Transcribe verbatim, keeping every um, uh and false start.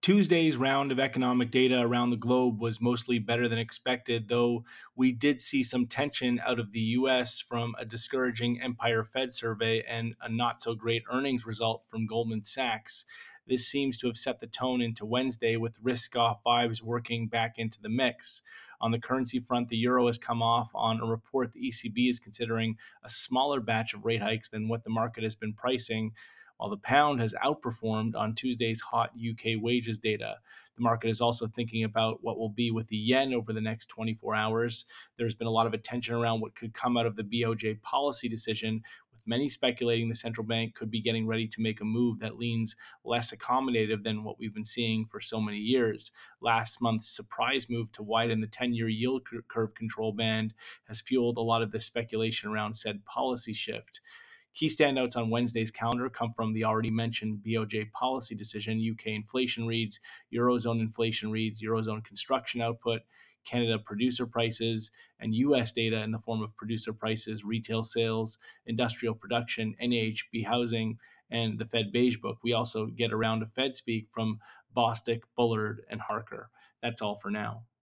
Tuesday's round of economic data around the globe was mostly better than expected, though we did see some tension out of the U S from a discouraging Empire Fed survey and a not so great earnings result from Goldman Sachs. This seems to have set the tone into Wednesday, with risk off vibes working back into the mix. On the currency front, the euro has come off on a report the E C B is considering a smaller batch of rate hikes than what the market has been pricing, while the pound has outperformed on Tuesday's hot U K wages data. The market is also thinking about what will be with the yen over the next twenty-four hours. There's been a lot of attention around what could come out of the B O J policy decision, with many speculating the central bank could be getting ready to make a move that leans less accommodative than what we've been seeing for so many years. Last month's surprise move to widen the ten-year yield curve control band has fueled a lot of the speculation around said policy shift. Key standouts on Wednesday's calendar come from the already mentioned B O J policy decision, U K inflation reads, Eurozone inflation reads, Eurozone construction output, Canada producer prices, and U S data in the form of producer prices, retail sales, industrial production, N A H B housing, and the Fed Beige Book. We also get a round of Fed speak from Bostic, Bullard, and Harker. That's all for now.